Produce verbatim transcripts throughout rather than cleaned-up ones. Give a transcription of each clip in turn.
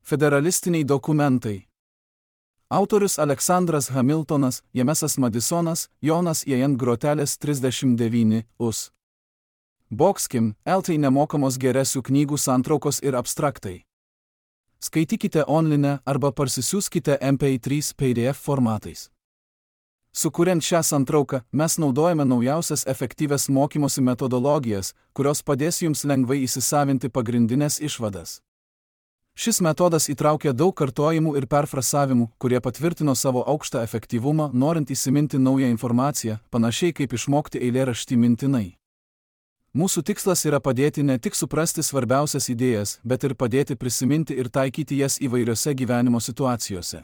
Federalistiniai dokumentai. Autorius Aleksandras Hamiltonas, Jamesas Madisonas, Jonas J. Grotelis trisdešimt devyni us. Bokskim, eltai nemokamos geresių knygų santraukos ir abstraktai. Skaitykite online arba parsisiųskite M P trys P D F formatais. Sukuriant šią santrauką, mes naudojame naujausias efektyvias mokymosi metodologijas, kurios padės jums lengvai įsisavinti pagrindinės išvadas. Šis metodas įtraukia daug kartojimų ir perfrasavimų, kurie patvirtino savo aukštą efektyvumą, norint įsiminti naują informaciją, panašiai kaip išmokti eilėraštį mintinai. Mūsų tikslas yra padėti ne tik suprasti svarbiausias idėjas, bet ir padėti prisiminti ir taikyti jas įvairiose gyvenimo situacijose.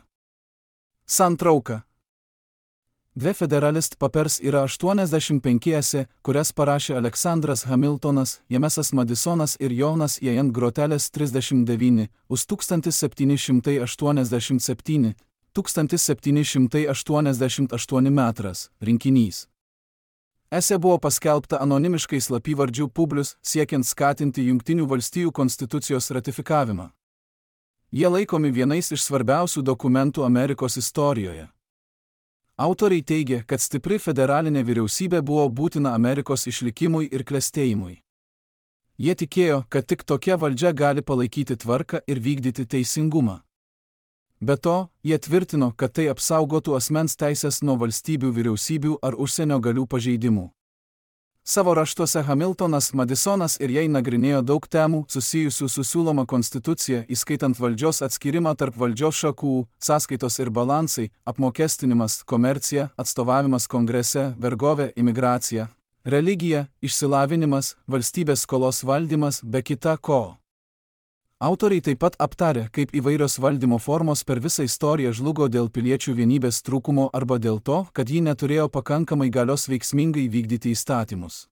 Santrauka. The Federalist Papers yra aštuoniasdešimt penki esė, kurias parašė Aleksandras Hamiltonas, Jamesas Madisonas ir Jonas J. Grotelis trisdešimt devyni us tūkstantis septyni šimtai aštuoniasdešimt septyni - tūkstantis septyni šimtai aštuoniasdešimt aštuoni metras rinkinys. Esė buvo paskelbta anonimiškai slapyvardžiu Publius, siekiant skatinti Jungtinių valstijų konstitucijos ratifikavimą. Jie laikomi vienais iš svarbiausių dokumentų Amerikos istorijoje. Autoriai teigia, kad stipri federalinė vyriausybė buvo būtina Amerikos išlikimui ir klestėjimui. Jie tikėjo, kad tik tokia valdžia gali palaikyti tvarką ir vykdyti teisingumą. Be to, jie tvirtino, kad tai apsaugotų asmens teisės nuo valstybių vyriausybių ar užsienio galių pažeidimų. Savo raštuose Hamiltonas, Madisonas ir jie nagrinėjo daug temų susijusių su siūloma konstitucija, įskaitant valdžios atskirimą tarp valdžios šakų, sąskaitos ir balansai, apmokestinimas, komercija, atstovavimas kongrese, vergovė, imigracija, religija, išsilavinimas, valstybės skolos valdymas, be kita ko. Autoriai taip pat aptarė, kaip įvairios valdymo formos per visą istoriją žlugo dėl piliečių vienybės trūkumo arba dėl to, kad ji neturėjo pakankamai galios veiksmingai vykdyti įstatymus.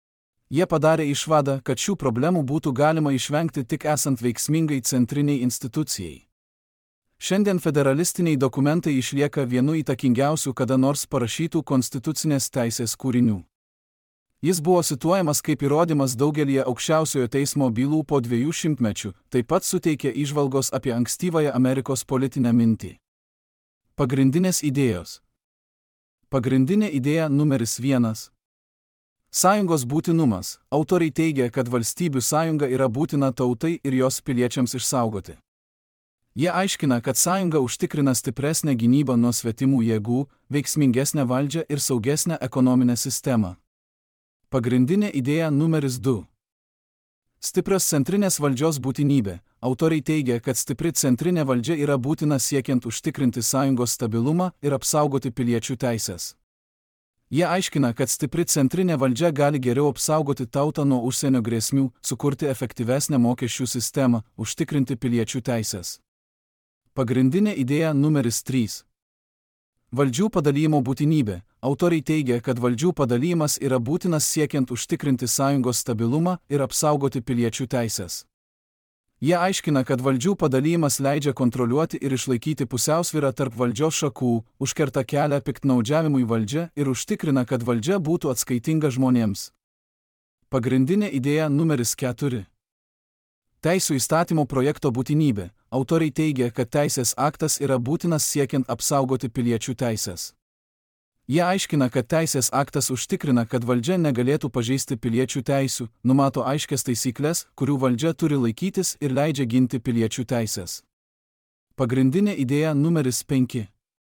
Jie padarė išvadą, kad šių problemų būtų galima išvengti tik esant veiksmingai centriniai institucijai. Šiandien federalistiniai dokumentai išlieka vienu įtakingiausių kada nors parašytų konstitucinės teisės kūrinių. Jis buvo cituojamas kaip įrodymas daugelyje aukščiausiojo teismo bylų po dviejų šimtmečių, taip pat suteikė įžvalgos apie ankstyvąją Amerikos politinę mintį. Pagrindinės idėjos. Pagrindinė idėja numeris vienas. Sąjungos būtinumas. Autoriai teigia, kad valstybių sąjunga yra būtina tautai ir jos piliečiams išsaugoti. Jie aiškina, kad sąjunga užtikrina stipresnę gynybą nuo svetimų jėgų, veiksmingesnę valdžią ir saugesnę ekonominę sistemą. Pagrindinė idėja numeris du. Stiprios centrinės valdžios būtinybė. Autoriai teigia, kad stipri centrinė valdžia yra būtina siekiant užtikrinti sąjungos stabilumą ir apsaugoti piliečių teisės. Jie aiškina, kad stipri centrinė valdžia gali geriau apsaugoti tautą nuo užsienio grėsmių, sukurti efektyvesnę mokesčių sistemą, užtikrinti piliečių teisės. Pagrindinė idėja numeris trys. Valdžių padalijimo būtinybė. Autoriai teigia, kad valdžių padalijimas yra būtinas siekiant užtikrinti sąjungos stabilumą ir apsaugoti piliečių teisės. Jie aiškina, kad valdžių padalijimas leidžia kontroliuoti ir išlaikyti pusiausvyrą tarp valdžios šakų, užkerta kelią piktnaudžiavimui valdžia ir užtikrina, kad valdžia būtų atskaitinga žmonėms. Pagrindinė idėja numeris keturi. Teisų įstatymo projekto būtinybė. Autoriai teigia, kad teisės aktas yra būtinas siekiant apsaugoti piliečių teisės. Jie aiškina, kad teisės aktas užtikrina, kad valdžia negalėtų pažeisti piliečių teisių, numato aiškias taisyklės, kurių valdžia turi laikytis ir leidžia ginti piliečių teisės. Pagrindinė idėja numeris penki.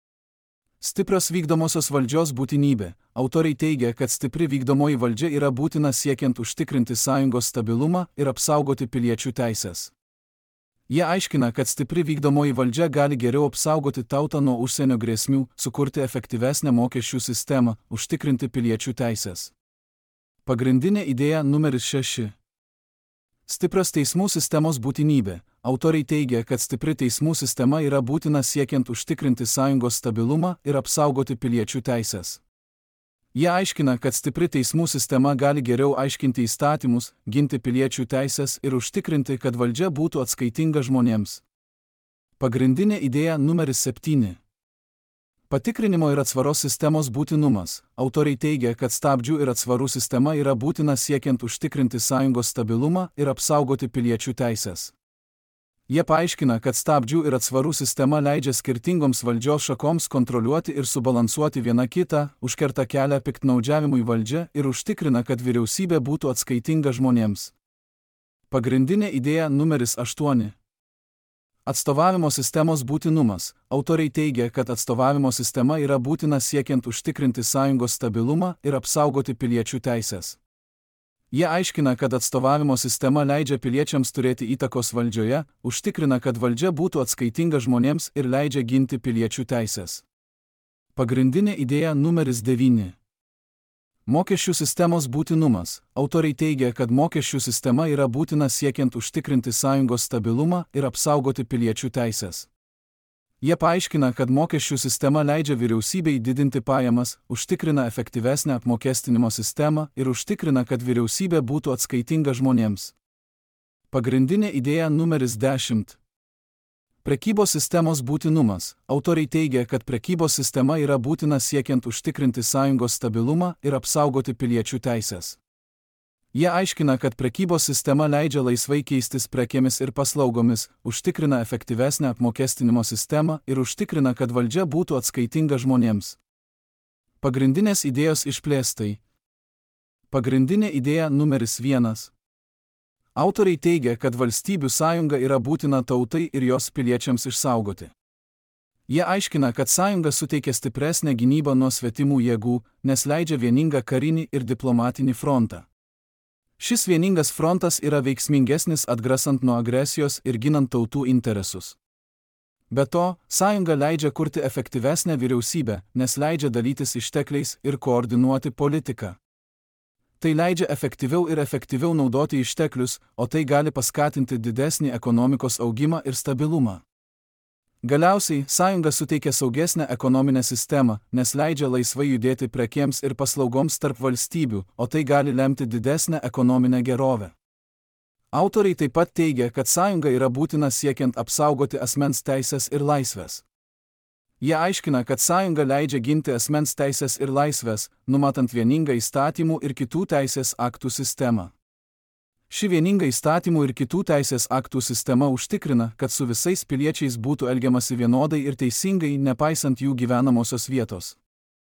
Stiprios vykdomosios valdžios būtinybė. Autoriai teigia, kad stipri vykdomoji valdžia yra būtina siekiant užtikrinti sąjungos stabilumą ir apsaugoti piliečių teisės. Jie aiškina, kad stipri vykdomoji valdžia gali geriau apsaugoti tautą nuo užsienio grėsmių, sukurti efektyvesnę mokesčių sistemą, užtikrinti piliečių teisės. Pagrindinė idėja numeris šeši. Stiprios teismų sistemos būtinybė. Autoriai teigia, kad stipri teismų sistema yra būtina siekiant užtikrinti sąjungos stabilumą ir apsaugoti piliečių teisės. Jie aiškina, kad stipri teismų sistema gali geriau aiškinti įstatymus, ginti piliečių teisės ir užtikrinti, kad valdžia būtų atskaitinga žmonėms. Pagrindinė idėja numeris septyni. Patikrinimo ir atsvaros sistemos būtinumas. Autoriai teigia, kad stabdžių ir atsvarų sistema yra būtina siekiant užtikrinti sąjungos stabilumą ir apsaugoti piliečių teisės. Jie paaiškina, kad stabdžių ir atsvarų sistema leidžia skirtingoms valdžios šakoms kontroliuoti ir subalansuoti vieną kitą, užkerta kelią piktnaudžiavimui valdžia ir užtikrina, kad vyriausybė būtų atskaitinga žmonėms. Pagrindinė idėja numeris aštuoni. Atstovavimo sistemos būtinumas. Autoriai teigia, kad atstovavimo sistema yra būtina siekiant užtikrinti sąjungos stabilumą ir apsaugoti piliečių teises. Jie aiškina, kad atstovavimo sistema leidžia piliečiams turėti įtakos valdžioje, užtikrina, kad valdžia būtų atskaitinga žmonėms ir leidžia ginti piliečių teises. Pagrindinė idėja numeris devyni. Mokesčių sistemos būtinumas. Autoriai teigia, kad mokesčių sistema yra būtina siekiant užtikrinti sąjungos stabilumą ir apsaugoti piliečių teises. Jie paaiškina, kad mokesčių sistema leidžia vyriausybei didinti pajamas, užtikrina efektyvesnę apmokestinimo sistemą ir užtikrina, kad vyriausybė būtų atskaitinga žmonėms. Pagrindinė idėja numeris dešimt. Prekybos sistemos būtinumas. Autoriai teigia, kad prekybos sistema yra būtina siekiant užtikrinti sąjungos stabilumą ir apsaugoti piliečių teises. Jie aiškina, kad prekybos sistema leidžia laisvai keistis prekėmis ir paslaugomis, užtikrina efektyvesnę apmokestinimo sistemą ir užtikrina, kad valdžia būtų atskaitinga žmonėms. Pagrindinės idėjos išplėstai. Pagrindinė idėja numeris vienas. Autoriai teigia, kad valstybių sąjunga yra būtina tautai ir jos piliečiams išsaugoti. Jie aiškina, kad sąjunga suteikia stipresnę gynybą nuo svetimų jėgų, nes leidžia vieningą karinį ir diplomatinį frontą. Šis vieningas frontas yra veiksmingesnis atgrasant nuo agresijos ir ginant tautų interesus. Be to, sąjunga leidžia kurti efektyvesnę vyriausybę, nes leidžia dalytis ištekliais ir koordinuoti politiką. Tai leidžia efektyviau ir efektyviau naudoti išteklius, o tai gali paskatinti didesnį ekonomikos augimą ir stabilumą. Galiausiai, sąjunga suteikia saugesnę ekonominę sistemą, nes leidžia laisvai judėti prekėms ir paslaugoms tarp valstybių, o tai gali lemti didesnę ekonominę gerovę. Autoriai taip pat teigia, kad sąjunga yra būtina siekiant apsaugoti asmens teisės ir laisvės. Jie aiškina, kad sąjunga leidžia ginti asmens teisės ir laisvės, numatant vieningą įstatymų ir kitų teisės aktų sistemą. Ši vieninga įstatymų ir kitų teisės aktų sistema užtikrina, kad su visais piliečiais būtų elgiamasi vienodai ir teisingai, nepaisant jų gyvenamosios vietos.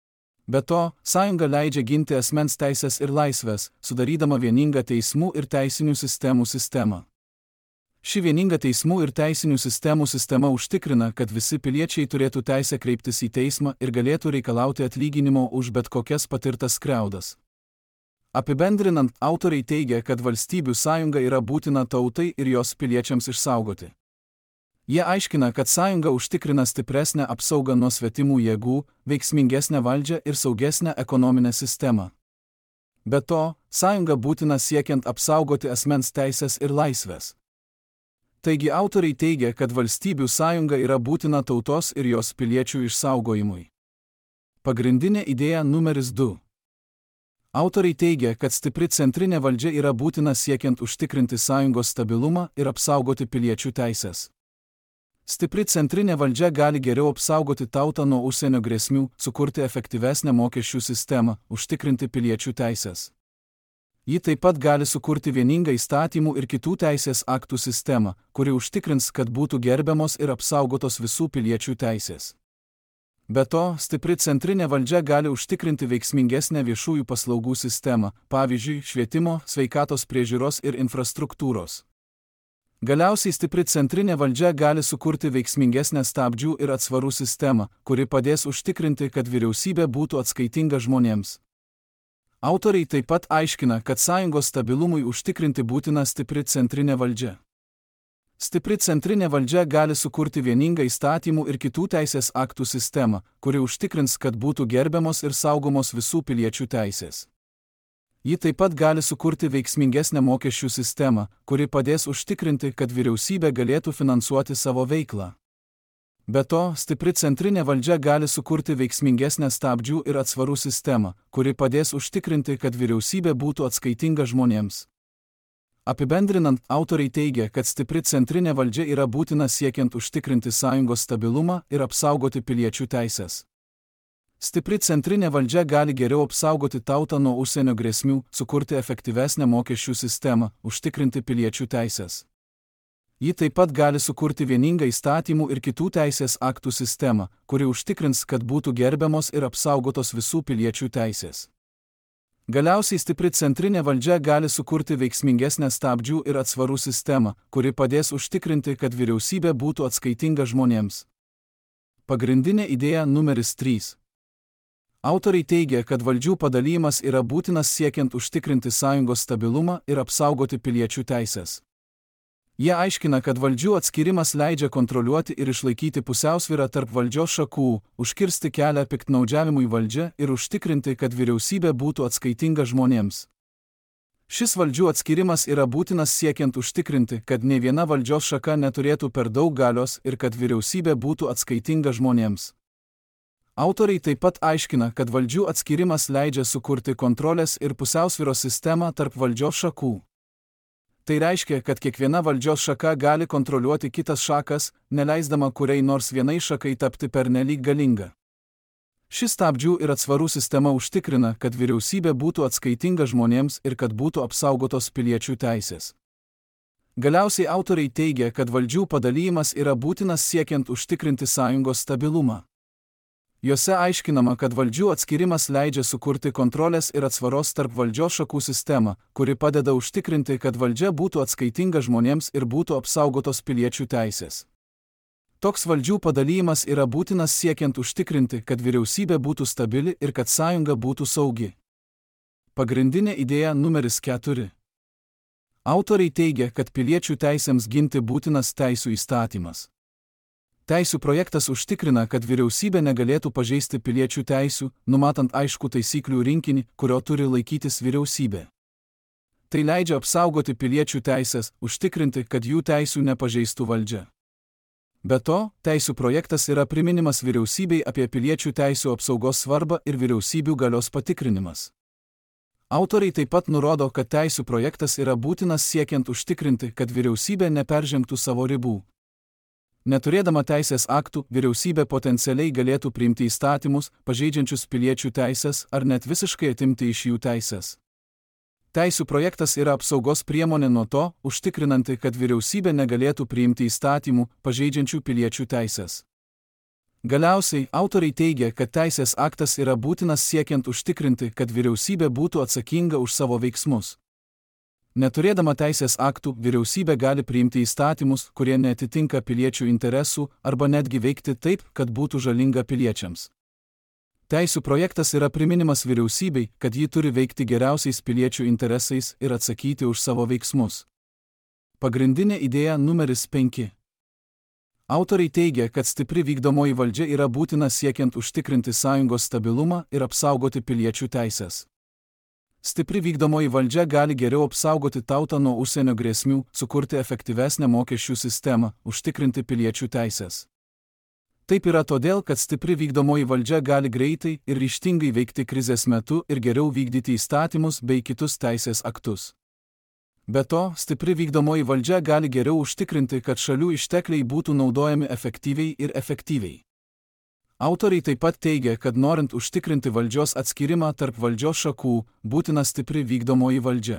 Be to, sąjunga leidžia ginti asmens teisės ir laisvės, sudarydama vieningą teismų ir teisinių sistemų sistemą. Ši vieninga teismų ir teisinių sistemų sistema užtikrina, kad visi piliečiai turėtų teisę kreiptis į teismą ir galėtų reikalauti atlyginimo už bet kokias patirtas skriaudas. Apibendrinant, autoriai teigia, kad valstybių sąjunga yra būtina tautai ir jos piliečiams išsaugoti. Jie aiškina, kad sąjunga užtikrina stipresnę apsaugą nuo svetimų jėgų, veiksmingesnę valdžią ir saugesnę ekonominę sistemą. Be to, sąjunga būtina siekiant apsaugoti asmens teisės ir laisvės. Taigi autoriai teigia, kad valstybių sąjunga yra būtina tautos ir jos piliečių išsaugojimui. Pagrindinė idėja numeris du. Autoriai teigia, kad stipri centrinė valdžia yra būtina siekiant užtikrinti sąjungos stabilumą ir apsaugoti piliečių teisės. Stipri centrinė valdžia gali geriau apsaugoti tautą nuo užsienio grėsmių, sukurti efektyvesnę mokesčių sistemą, užtikrinti piliečių teisės. Ji taip pat gali sukurti vieningą įstatymų ir kitų teisės aktų sistemą, kuri užtikrins, kad būtų gerbiamos ir apsaugotos visų piliečių teisės. Be to, stipri centrinė valdžia gali užtikrinti veiksmingesnę viešųjų paslaugų sistemą, pavyzdžiui, švietimo, sveikatos priežiūros ir infrastruktūros. Galiausiai stipri centrinė valdžia gali sukurti veiksmingesnę stabdžių ir atsvarų sistemą, kuri padės užtikrinti, kad vyriausybė būtų atskaitinga žmonėms. Autoriai taip pat aiškina, kad sąjungos stabilumui užtikrinti būtina stipri centrinė valdžia. Stipri centrinė valdžia gali sukurti vieningą įstatymų ir kitų teisės aktų sistemą, kuri užtikrins, kad būtų gerbiamos ir saugomos visų piliečių teisės. Ji taip pat gali sukurti veiksmingesnę mokesčių sistemą, kuri padės užtikrinti, kad vyriausybė galėtų finansuoti savo veiklą. Be to, stipri centrinė valdžia gali sukurti veiksmingesnę stabdžių ir atsvarų sistemą, kuri padės užtikrinti, kad vyriausybė būtų atskaitinga žmonėms. Apibendrinant, autoriai teigia, kad stipri centrinė valdžia yra būtina siekiant užtikrinti sąjungos stabilumą ir apsaugoti piliečių teisės. Stipri centrinė valdžia gali geriau apsaugoti tautą nuo užsienio grėsmių, sukurti efektyvesnę mokesčių sistemą, užtikrinti piliečių teisės. Ji taip pat gali sukurti vieningą įstatymų ir kitų teisės aktų sistemą, kuri užtikrins, kad būtų gerbiamos ir apsaugotos visų piliečių teisės. Galiausiai stipri centrinė valdžia gali sukurti veiksmingesnę stabdžių ir atsvarų sistemą, kuri padės užtikrinti, kad vyriausybė būtų atskaitinga žmonėms. Pagrindinė idėja numeris trys. Autoriai teigia, kad valdžių padalymas yra būtinas siekiant užtikrinti sąjungos stabilumą ir apsaugoti piliečių teisės. Jie aiškina, kad valdžių atskirimas leidžia kontroliuoti ir išlaikyti pusiausvyrą tarp valdžios šakų, užkirsti kelią piktnaudžiavimui valdžia ir užtikrinti, kad vyriausybė būtų atskaitinga žmonėms. Šis valdžių atskirimas yra būtinas siekiant užtikrinti, kad ne viena valdžios šaka neturėtų per daug galios ir kad vyriausybė būtų atskaitinga žmonėms. Autoriai taip pat aiškina, kad valdžių atskirimas leidžia sukurti kontrolės ir pusiausvyros sistemą tarp valdžios šakų. Tai reiškia, kad kiekviena valdžios šaka gali kontroliuoti kitas šakas, neleisdama kuriai nors vienai šakai tapti pernelyg galinga. Ši stabdžių ir atsvarų sistema užtikrina, kad vyriausybė būtų atskaitinga žmonėms ir kad būtų apsaugotos piliečių teisės. Galiausiai autoriai teigia, kad valdžių padalymas yra būtinas siekiant užtikrinti sąjungos stabilumą. Jose aiškinama, kad valdžių atskirimas leidžia sukurti kontrolės ir atsvaros tarp valdžios šakų sistemą, kuri padeda užtikrinti, kad valdžia būtų atskaitinga žmonėms ir būtų apsaugotos piliečių teisės. Toks valdžių padalymas yra būtinas siekiant užtikrinti, kad vyriausybė būtų stabili ir kad sąjunga būtų saugi. Pagrindinė idėja numeris keturi. Autoriai teigia, kad piliečių teisėms ginti būtinas teisų įstatymas. Teisų projektas užtikrina, kad vyriausybė negalėtų pažeisti piliečių teisių, numatant aiškų taisyklių rinkinį, kurio turi laikytis vyriausybė. Tai leidžia apsaugoti piliečių teisės, užtikrinti, kad jų teisių nepažeistų valdžia. Be to, teisų projektas yra priminimas vyriausybei apie piliečių teisių apsaugos svarbą ir vyriausybių galios patikrinimas. Autoriai taip pat nurodo, kad teisų projektas yra būtinas siekiant užtikrinti, kad vyriausybė neperžengtų savo ribų. Neturėdama teisės aktų, vyriausybė potencialiai galėtų priimti įstatymus, pažeidžiančius piliečių teisės ar net visiškai atimti iš jų teisės. Teisų projektas yra apsaugos priemonė nuo to, užtikrinanti, kad vyriausybė negalėtų priimti įstatymų, pažeidžiančių piliečių teisės. Galiausiai, autoriai teigia, kad teisės aktas yra būtinas siekiant užtikrinti, kad vyriausybė būtų atsakinga už savo veiksmus. Neturėdama teisės aktų, vyriausybė gali priimti įstatymus, kurie neatitinka piliečių interesų, arba netgi veikti taip, kad būtų žalinga piliečiams. Teisų projektas yra priminimas vyriausybei, kad ji turi veikti geriausiais piliečių interesais ir atsakyti už savo veiksmus. Pagrindinė idėja numeris penki. Autoriai teigia, kad stipri vykdomoji valdžia yra būtina siekiant užtikrinti sąjungos stabilumą ir apsaugoti piliečių teisės. Stipri vykdomoji valdžia gali geriau apsaugoti tautą nuo užsienio grėsmių, sukurti efektyvesnę mokesčių sistemą, užtikrinti piliečių teisės. Taip yra todėl, kad stipri vykdomoji valdžia gali greitai ir ryžtingai veikti krizės metu ir geriau vykdyti įstatymus bei kitus teisės aktus. Be to, stipri vykdomoji valdžia gali geriau užtikrinti, kad šalių ištekliai būtų naudojami efektyviai ir efektyviai. Autoriai taip pat teigia, kad norint užtikrinti valdžios atskirimą tarp valdžios šakų, būtina stipri vykdomoji valdžia.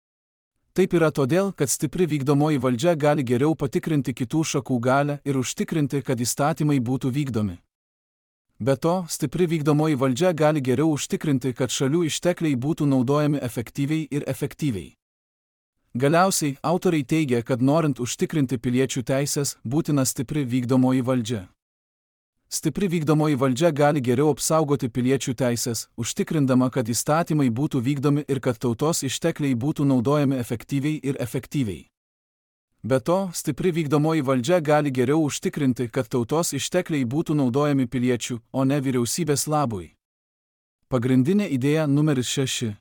Taip yra todėl, kad stipri vykdomoji valdžia gali geriau patikrinti kitų šakų galią ir užtikrinti, kad įstatymai būtų vykdomi. Be to, stipri vykdomoji valdžia gali geriau užtikrinti, kad šalių ištekliai būtų naudojami efektyviai ir efektyviai. Galiausiai, autoriai teigia, kad norint užtikrinti piliečių teisės, būtina stipri vykdomoji valdžia. Stipri vykdomoji valdžia gali geriau apsaugoti piliečių teisės, užtikrindama, kad įstatymai būtų vykdomi ir kad tautos ištekliai būtų naudojami efektyviai ir efektyviai. Be to, stipri vykdomoji valdžia gali geriau užtikrinti, kad tautos ištekliai būtų naudojami piliečių, o ne vyriausybės labui. Pagrindinė idėja numeris šeši.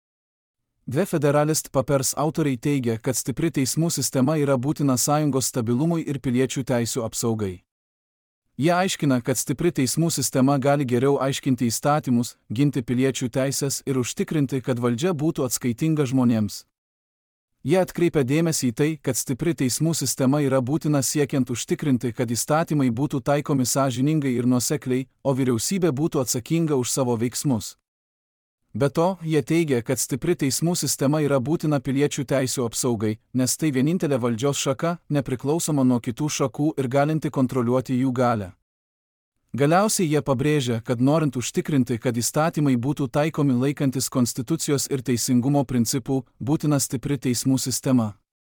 The Federalist Papers autoriai teigia, kad stipri teismų sistema yra būtina sąjungos stabilumui ir piliečių teisių apsaugai. Jie aiškina, kad stipri teismų sistema gali geriau aiškinti įstatymus, ginti piliečių teisės ir užtikrinti, kad valdžia būtų atskaitinga žmonėms. Jie atkreipia dėmesį į tai, kad stipri teismų sistema yra būtina siekiant užtikrinti, kad įstatymai būtų taikomi sąžiningai ir nuosekliai, o vyriausybė būtų atsakinga už savo veiksmus. Be to, jie teigia, kad stipri teismų sistema yra būtina piliečių teisių apsaugai, nes tai vienintelė valdžios šaka, nepriklausoma nuo kitų šakų ir galinti kontroliuoti jų galią. Galiausiai jie pabrėžia, kad norint užtikrinti, kad įstatymai būtų taikomi laikantis konstitucijos ir teisingumo principų, būtina stipri teismų sistema.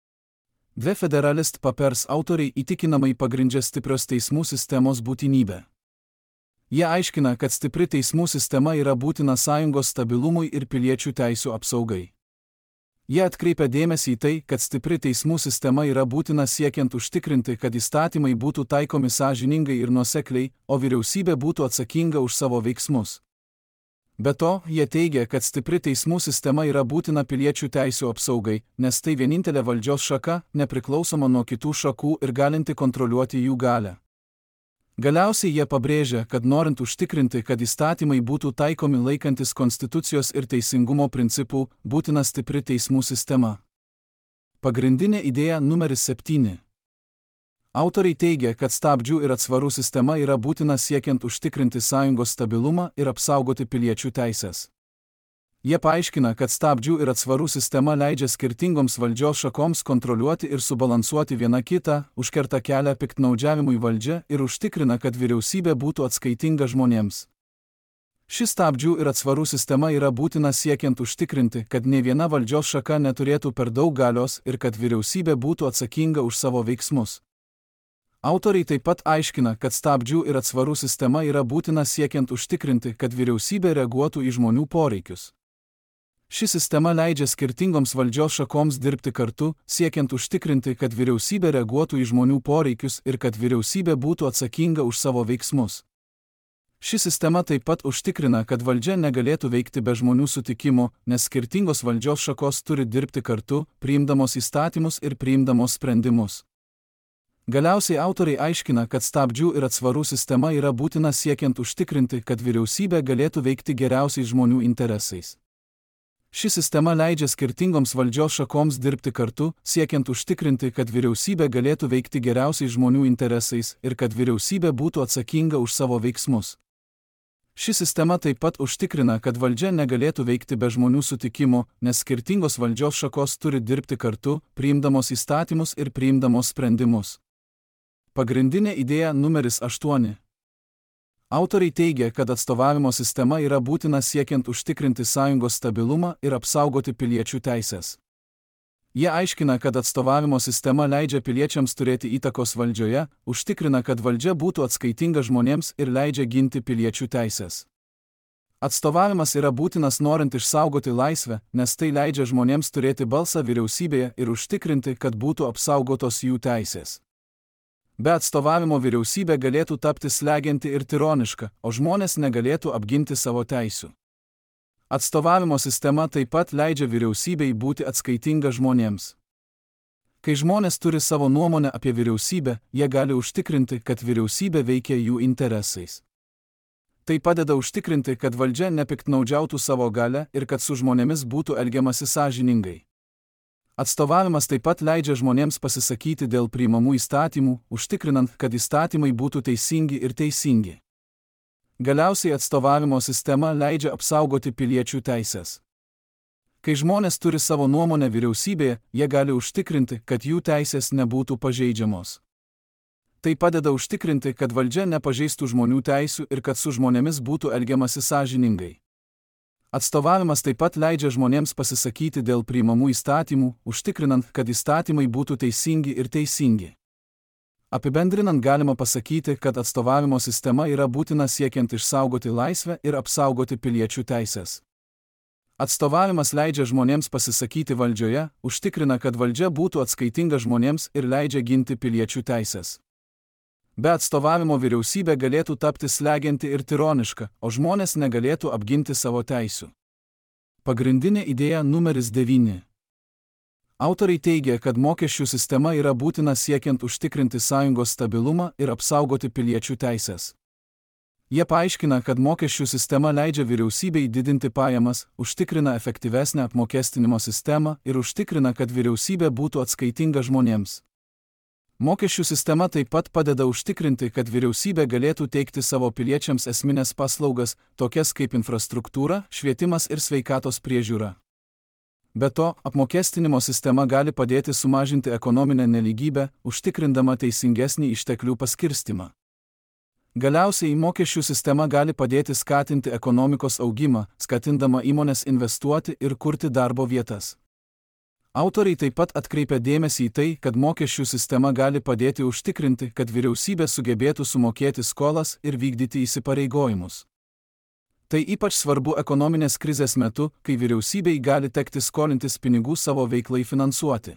The Federalist Papers autoriai įtikinamai pagrindžia stiprios teismų sistemos būtinybę. Jie aiškina, kad stipri teismų sistema yra būtina sąjungos stabilumui ir piliečių teisių apsaugai. Jie atkreipia dėmesį į tai, kad stipri teismų sistema yra būtina siekiant užtikrinti, kad įstatymai būtų taikomi sąžiningai ir nuosekliai, o vyriausybė būtų atsakinga už savo veiksmus. Be to, jie teigia, kad stipri teismų sistema yra būtina piliečių teisių apsaugai, nes tai vienintelė valdžios šaka, nepriklausoma nuo kitų šakų ir galinti kontroliuoti jų galią. Galiausiai jie pabrėžia, kad norint užtikrinti, kad įstatymai būtų taikomi laikantis konstitucijos ir teisingumo principų, būtina stipri teismų sistema. Pagrindinė idėja numeris septyni. Autoriai teigia, kad stabdžių ir atsvarų sistema yra būtina siekiant užtikrinti sąjungos stabilumą ir apsaugoti piliečių teisės. Jie paaiškina, kad stabdžių ir atsvarų sistema leidžia skirtingoms valdžios šakoms kontroliuoti ir subalansuoti vieną kitą, užkerta kelią piktnaudžiavimui valdžia ir užtikrina, kad vyriausybė būtų atskaitinga žmonėms. Ši stabdžių ir atsvarų sistema yra būtina siekiant užtikrinti, kad nė viena valdžios šaka neturėtų per daug galios ir kad vyriausybė būtų atsakinga už savo veiksmus. Autoriai taip pat aiškina, kad stabdžių ir atsvarų sistema yra būtina siekiant užtikrinti, kad vyriausybė reaguotų į žmonių poreikius. Ši sistema leidžia skirtingoms valdžios šakoms dirbti kartu, siekiant užtikrinti, kad vyriausybė reaguotų į žmonių poreikius ir kad vyriausybė būtų atsakinga už savo veiksmus. Ši sistema taip pat užtikrina, kad valdžia negalėtų veikti be žmonių sutikimo, nes skirtingos valdžios šakos turi dirbti kartu, priimdamos įstatymus ir priimdamos sprendimus. Galiausiai autoriai aiškina, kad stabdžių ir atsvarų sistema yra būtina siekiant užtikrinti, kad vyriausybė galėtų veikti geriausiais žmonių interesais. Ši sistema leidžia skirtingoms valdžios šakoms dirbti kartu, siekiant užtikrinti, kad vyriausybė galėtų veikti geriausiais žmonių interesais ir kad vyriausybė būtų atsakinga už savo veiksmus. Ši sistema taip pat užtikrina, kad valdžia negalėtų veikti be žmonių sutikimo, nes skirtingos valdžios šakos turi dirbti kartu, priimdamos įstatymus ir priimdamos sprendimus. Pagrindinė idėja numeris aštuoni. Autoriai teigia, kad atstovavimo sistema yra būtina siekiant užtikrinti sąjungos stabilumą ir apsaugoti piliečių teisės. Jie aiškina, kad atstovavimo sistema leidžia piliečiams turėti įtakos valdžioje, užtikrina, kad valdžia būtų atskaitinga žmonėms ir leidžia ginti piliečių teisės. Atstovavimas yra būtinas norint išsaugoti laisvę, nes tai leidžia žmonėms turėti balsą vyriausybėje ir užtikrinti, kad būtų apsaugotos jų teisės. Be atstovavimo vyriausybė galėtų tapti slegianti ir tironiška, o žmonės negalėtų apginti savo teisių. Atstovavimo sistema taip pat leidžia vyriausybei būti atskaitinga žmonėms. Kai žmonės turi savo nuomonę apie vyriausybę, jie gali užtikrinti, kad vyriausybė veikia jų interesais. Tai padeda užtikrinti, kad valdžia nepiktnaudžiautų savo galią ir kad su žmonėmis būtų elgiamasi sąžiningai. Atstovavimas taip pat leidžia žmonėms pasisakyti dėl priimamų įstatymų, užtikrinant, kad įstatymai būtų teisingi ir teisingi. Galiausiai atstovavimo sistema leidžia apsaugoti piliečių teisės. Kai žmonės turi savo nuomonę vyriausybėje, jie gali užtikrinti, kad jų teisės nebūtų pažeidžiamos. Tai padeda užtikrinti, kad valdžia nepažeistų žmonių teisių ir kad su žmonėmis būtų elgiamasi sąžiningai. Atstovavimas taip pat leidžia žmonėms pasisakyti dėl priimamų įstatymų, užtikrinant, kad įstatymai būtų teisingi ir teisingi. Apibendrinant galima pasakyti, kad atstovavimo sistema yra būtina siekiant išsaugoti laisvę ir apsaugoti piliečių teisės. Atstovavimas leidžia žmonėms pasisakyti valdžioje, užtikrina, kad valdžia būtų atskaitinga žmonėms ir leidžia ginti piliečių teisės. Be atstovavimo vyriausybė galėtų tapti slegianti ir tironiška, o žmonės negalėtų apginti savo teisių. Pagrindinė idėja numeris devyni. Autoriai teigia, kad mokesčių sistema yra būtina siekiant užtikrinti sąjungos stabilumą ir apsaugoti piliečių teisės. Jie paaiškina, kad mokesčių sistema leidžia vyriausybei didinti pajamas, užtikrina efektyvesnę apmokestinimo sistemą ir užtikrina, kad vyriausybė būtų atskaitinga žmonėms. Mokesčių sistema taip pat padeda užtikrinti, kad vyriausybė galėtų teikti savo piliečiams esminės paslaugas, tokias kaip infrastruktūra, švietimas ir sveikatos priežiūra. Be to, apmokestinimo sistema gali padėti sumažinti ekonominę nelygybę, užtikrindama teisingesnį išteklių paskirstimą. Galiausiai mokesčių sistema gali padėti skatinti ekonomikos augimą, skatindama įmones investuoti ir kurti darbo vietas. Autoriai taip pat atkreipia dėmesį į tai, kad mokesčių sistema gali padėti užtikrinti, kad vyriausybė sugebėtų sumokėti skolas ir vykdyti įsipareigojimus. Tai ypač svarbu ekonominės krizės metu, kai vyriausybei gali tekti skolintis pinigų savo veiklai finansuoti.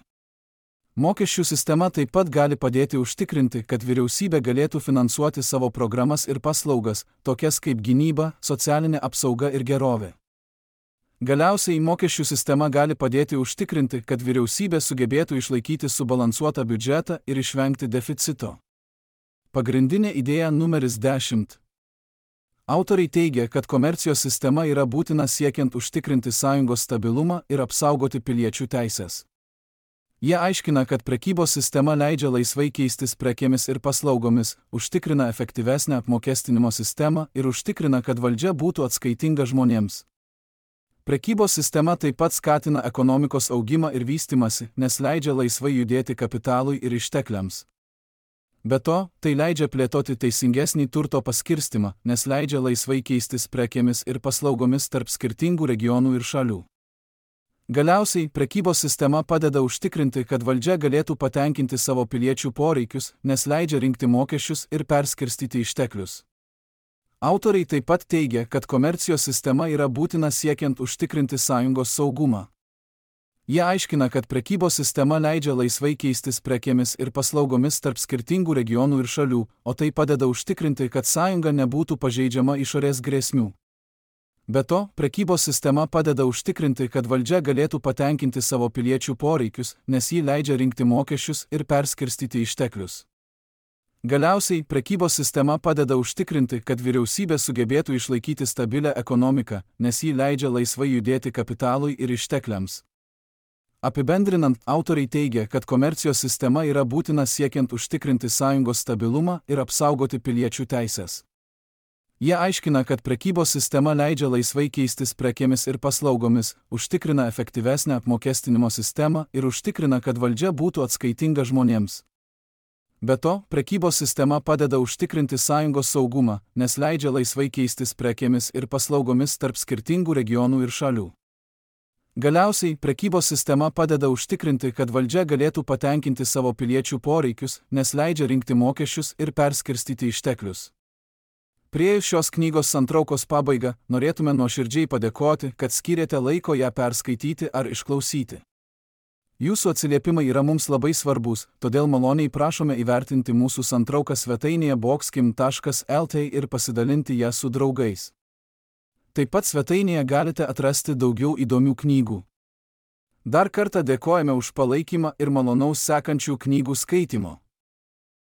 Mokesčių sistema taip pat gali padėti užtikrinti, kad vyriausybė galėtų finansuoti savo programas ir paslaugas, tokias kaip gynyba, socialinė apsauga ir gerovė. Galiausiai mokesčių sistema gali padėti užtikrinti, kad vyriausybė sugebėtų išlaikyti subalansuotą biudžetą ir išvengti deficito. Pagrindinė idėja numeris dešimt. Autoriai teigia, kad komercijos sistema yra būtina siekiant užtikrinti sąjungos stabilumą ir apsaugoti piliečių teises. Jie aiškina, kad prekybos sistema leidžia laisvai keistis prekėmis ir paslaugomis, užtikrina efektyvesnę apmokestinimo sistemą ir užtikrina, kad valdžia būtų atskaitinga žmonėms. Prekybos sistema taip pat skatina ekonomikos augimą ir vystimąsi, nes leidžia laisvai judėti kapitalui ir ištekliams. Be to, tai leidžia plėtoti teisingesnį turto paskirstimą, nes leidžia laisvai keistis prekėmis ir paslaugomis tarp skirtingų regionų ir šalių. Galiausiai, prekybos sistema padeda užtikrinti, kad valdžia galėtų patenkinti savo piliečių poreikius, nes leidžia rinkti mokesčius ir perskirstyti išteklius. Autoriai taip pat teigia, kad komercijos sistema yra būtina siekiant užtikrinti sąjungos saugumą. Jie aiškina, kad prekybos sistema leidžia laisvai keistis prekėmis ir paslaugomis tarp skirtingų regionų ir šalių, o tai padeda užtikrinti, kad sąjunga nebūtų pažeidžiama išorės grėsmių. Be to, prekybos sistema padeda užtikrinti, kad valdžia galėtų patenkinti savo piliečių poreikius, nes ji leidžia rinkti mokesčius ir perskirstyti išteklius. Galiausiai, prekybos sistema padeda užtikrinti, kad vyriausybė sugebėtų išlaikyti stabilę ekonomiką, nes ji leidžia laisvai judėti kapitalui ir ištekliams. Apibendrinant, autoriai teigia, kad komercijos sistema yra būtina siekiant užtikrinti sąjungos stabilumą ir apsaugoti piliečių teises. Jie aiškina, kad prekybos sistema leidžia laisvai keistis prekėmis ir paslaugomis, užtikrina efektyvesnę apmokestinimo sistemą ir užtikrina, kad valdžia būtų atskaitinga žmonėms. Be to, prekybos sistema padeda užtikrinti sąjungos saugumą, nes leidžia laisvai keistis prekėmis ir paslaugomis tarp skirtingų regionų ir šalių. Galiausiai, prekybos sistema padeda užtikrinti, kad valdžia galėtų patenkinti savo piliečių poreikius, nes leidžia rinkti mokesčius ir perskirstyti išteklius. Priėjus šios knygos santraukos pabaigą, norėtume nuoširdžiai padėkoti, kad skyrėte laiko ją perskaityti ar išklausyti. Jūsų atsiliepimai yra mums labai svarbus, todėl maloniai prašome įvertinti mūsų santrauką svetainėje boxkim taškas el tė ir pasidalinti ją su draugais. Taip pat svetainėje galite atrasti daugiau įdomių knygų. Dar kartą dėkojame už palaikymą ir malonaus sekančių knygų skaitimo.